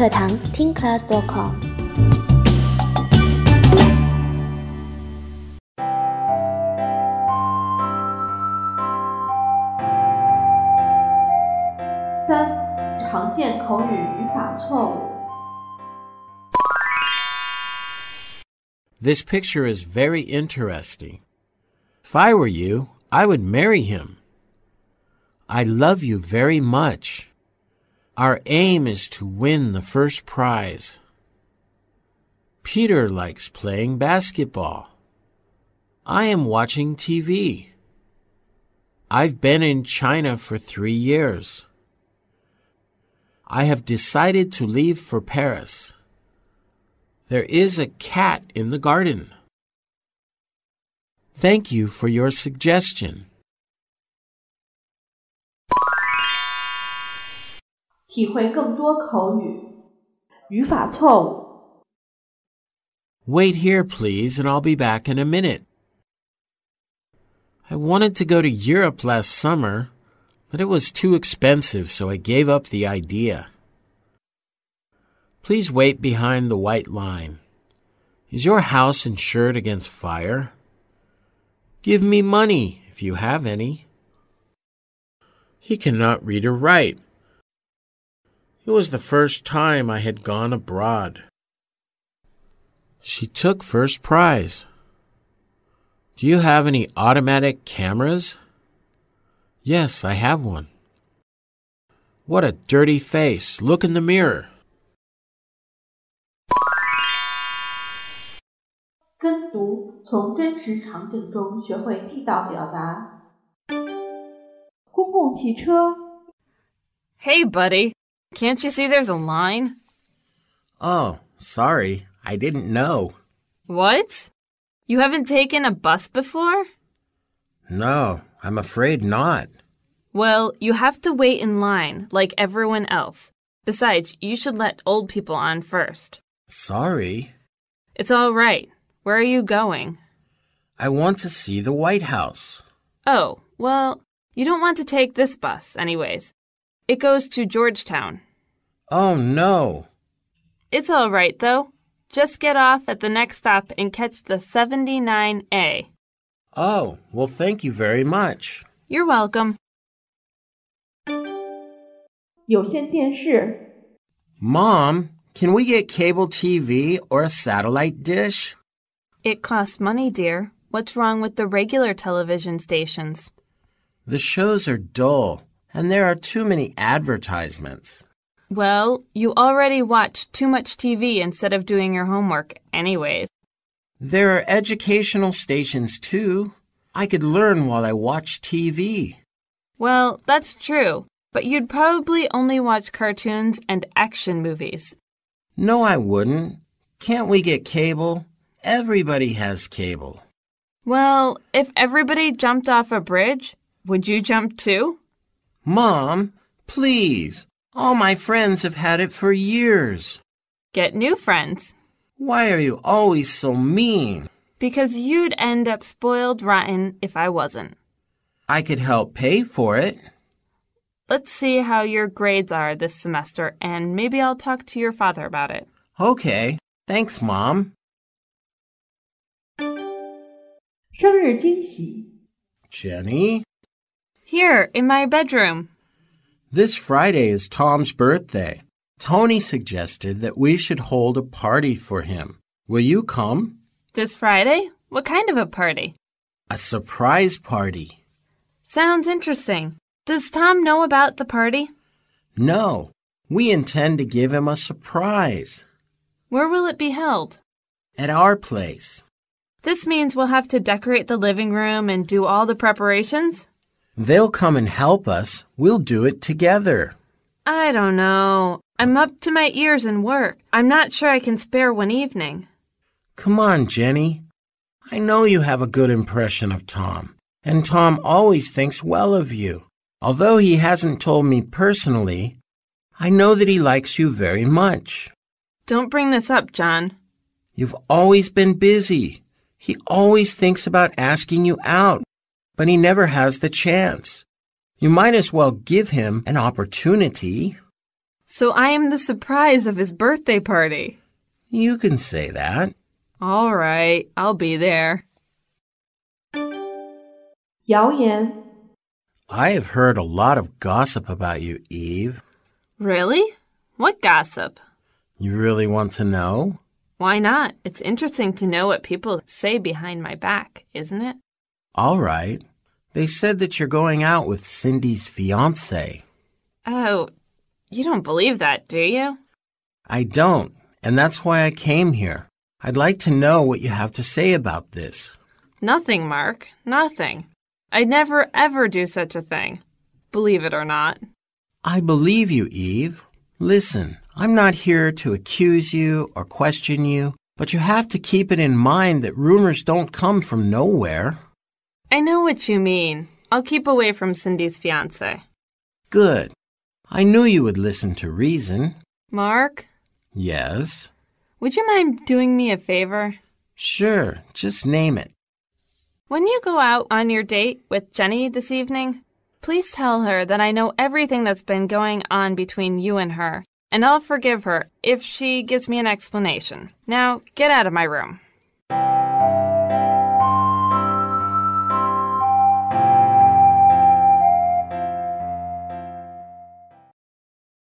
课堂听 class.com。 3. 常见口语语法错误。 This picture is very interesting. If I were you, I would marry him. I love you very much. Our aim is to win the first prize. Peter likes playing basketball. I am watching TV. I've been in China for 3 years. I have decided to leave for Paris. There is a cat in the garden. Thank you for your suggestion. 体会更多口语语法错误。 Wait here, please, and I'll be back in a minute. I wanted to go to Europe last summer, but it was too expensive, so I gave up the idea. Please wait behind the white line. Is your house insured against fire? Give me money, if you have any. He cannot read or write. It was the first time I had gone abroad. She took first prize. Do you have any automatic cameras? Yes, I have one. What a dirty face. Look in the mirror. 跟读，从真实场景中学会地道表达。公共汽车。 Hey, buddy. Can't you see there's a line? Oh, sorry. I didn't know. What? You haven't taken a bus before? No, I'm afraid not. Well, you have to wait in line, like everyone else. Besides, you should let old people on first. Sorry. It's all right. Where are you going? I want to see the White House. Oh, well, you don't want to take this bus, anyways. It goes to Georgetown. Oh, no. It's all right, though. Just get off at the next stop and catch the 79A. Oh, well, thank you very much. You're welcome. 有线电视。 Mom, can we get cable TV or a satellite dish? It costs money, dear. What's wrong with the regular television stations? The shows are dull, and there are too many advertisements. Well, you already watch too much TV instead of doing your homework anyways. There are educational stations, too. I could learn while I watch TV. Well, that's true, but you'd probably only watch cartoons and action movies. No, I wouldn't. Can't we get cable? Everybody has cable. Well, if everybody jumped off a bridge, would you jump too? Mom, please. All my friends have had it for years. Get new friends. Why are you always so mean? Because you'd end up spoiled rotten if I wasn't. I could help pay for it. Let's see how your grades are this semester, and maybe I'll talk to your father about it. Okay. Thanks, Mom. 生日惊喜。 Jenny? Here, in my bedroom. This Friday is Tom's birthday. Tony suggested that we should hold a party for him. Will you come? This Friday? What kind of a party? A surprise party. Sounds interesting. Does Tom know about the party? No, we intend to give him a surprise. Where will it be held? At our place. This means we'll have to decorate the living room and do all the preparations? They'll come and help us. We'll do it together. I don't know. I'm up to my ears in work. I'm not sure I can spare one evening. Come on, Jenny. I know you have a good impression of Tom, and Tom always thinks well of you. Although he hasn't told me personally, I know that he likes you very much. Don't bring this up, John. You've always been busy. He always thinks about asking you out, but he never has the chance. You might as well give him an opportunity. So I am the surprise of his birthday party. You can say that. All right, I'll be there. 谣言 I have heard a lot of gossip about you, Eve. Really? What gossip? You really want to know? Why not? It's interesting to know what people say behind my back, isn't it? All right. They said that you're going out with Cindy's fiancé. Oh, you don't believe that, do you? I don't, and that's why I came here. I'd like to know what you have to say about this. Nothing, Mark. Nothing. I'd never, ever do such a thing. Believe it or not. I believe you, Eve. Listen, I'm not here to accuse you or question you, but you have to keep it in mind that rumors don't come from nowhere. I know what you mean. I'll keep away from Cindy's fiancé. Good. I knew you would listen to reason. Mark? Yes? Would you mind doing me a favor? Sure, just name it. When you go out on your date with Jenny this evening, please tell her that I know everything that's been going on between you and her, and I'll forgive her if she gives me an explanation. Now, get out of my room.